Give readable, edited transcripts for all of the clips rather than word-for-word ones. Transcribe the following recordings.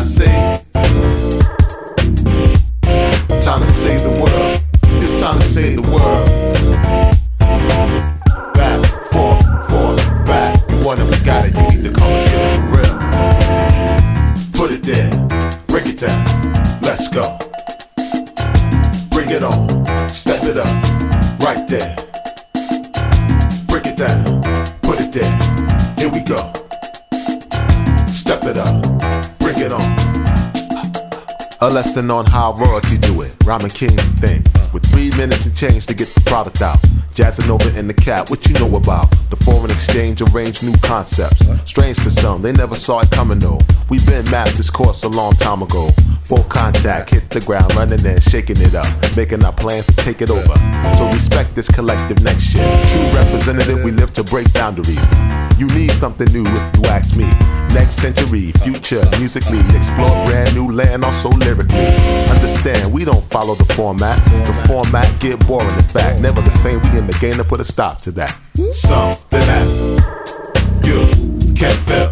say? Time to save the world. It's time to save the world. Back, forth, back. You want it, we got it. You need to come and get it real. Put it there, break it down. Let's go. Bring it on, step it up, right there. Break it down, put it there. Here we go. Step it up, bring it on. A lesson on how royalty do it. Rhyming king thing. With 3 minutes and change to get the product out. Jazzing over in the cap, what you know about? The foreign exchange arranged new concepts. Strange to some, they never saw it coming though. We been mapped this course a long time ago. Full contact, hit the ground, running and shaking it up. Making our plans to take it over. So respect this collective next year. True representative, we live to break boundaries. You need something new if you ask me. Next century, future, musically, explore brand new land, also lyrically. Understand, we don't follow the format. The format get boring, in fact. Never the same, we in the game to put a stop to that. Something that you can't feel.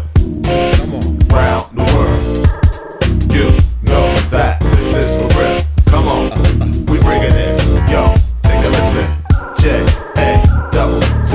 Round the world, you know that this is for real. Come on, we bring it in. Yo, take a listen. J-A-Z-Z-A-N-O-B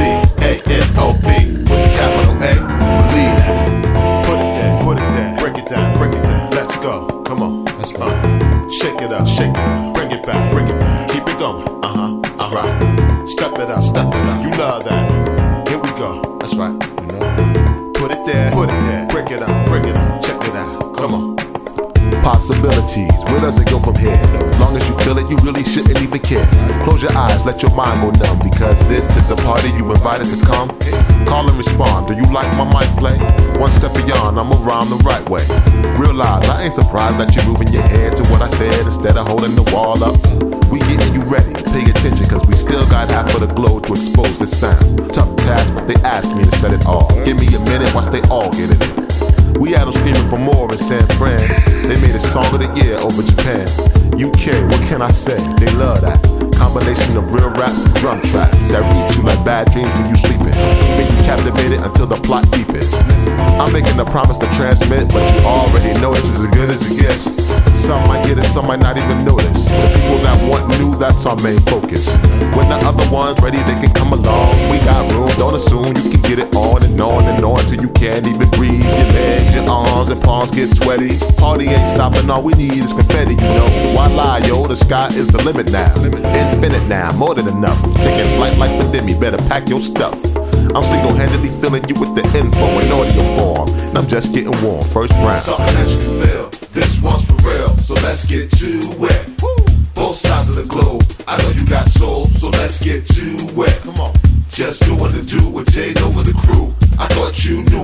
with the capital A. Believe that. Put it there, break it down. Let's go. Come on. That's right. Shake it up, bring it back. Keep it going. Right. Step it up. You love that. Here we go. That's right. Put it there, break it up. Check it out. Come on. Possibilities, where does it go from here? Long as you feel it, you really shouldn't even care. Close your eyes, let your mind go numb. Because this is a party you invited to come. Call and respond, do you like my mic play? One step beyond, I'ma rhyme the right way. Realize I ain't surprised that you're moving your head to what I said instead of holding the wall up. We getting you ready, pay attention, cause we still got half of the globe to expose this sound. Tough task, but they asked me to set it off. Give me a minute, watch they all get it in. We had them screaming for more in San Fran. They made a song of the year over Japan. UK, what can I say? They love that. Combination of real raps and drum tracks that reach you like bad dreams when you sleeping. Make you captivated until the plot deepens. I'm making a promise to transmit, but you already know this is as good as it gets. Some might get it, some might not even notice. The people that want new, that's our main focus. When the other ones ready, they can come along. We got room, don't assume you can get it on and on and on till you can't even breathe. Your legs, your arms and palms get sweaty. Party ain't stopping, all we need is confetti, you know. Why lie, yo? The sky is the limit now. Infinite now, more than enough. Taking flight like the Demi, better pack your stuff. I'm single-handedly filling you with the info in audio form, and I'm just getting warm. First round. Something that you can feel. This one's for real, so let's get to it. Both sides of the globe. I know you got soul, so let's get to it. Come on. Just doing the do with Jade over the crew. I thought you knew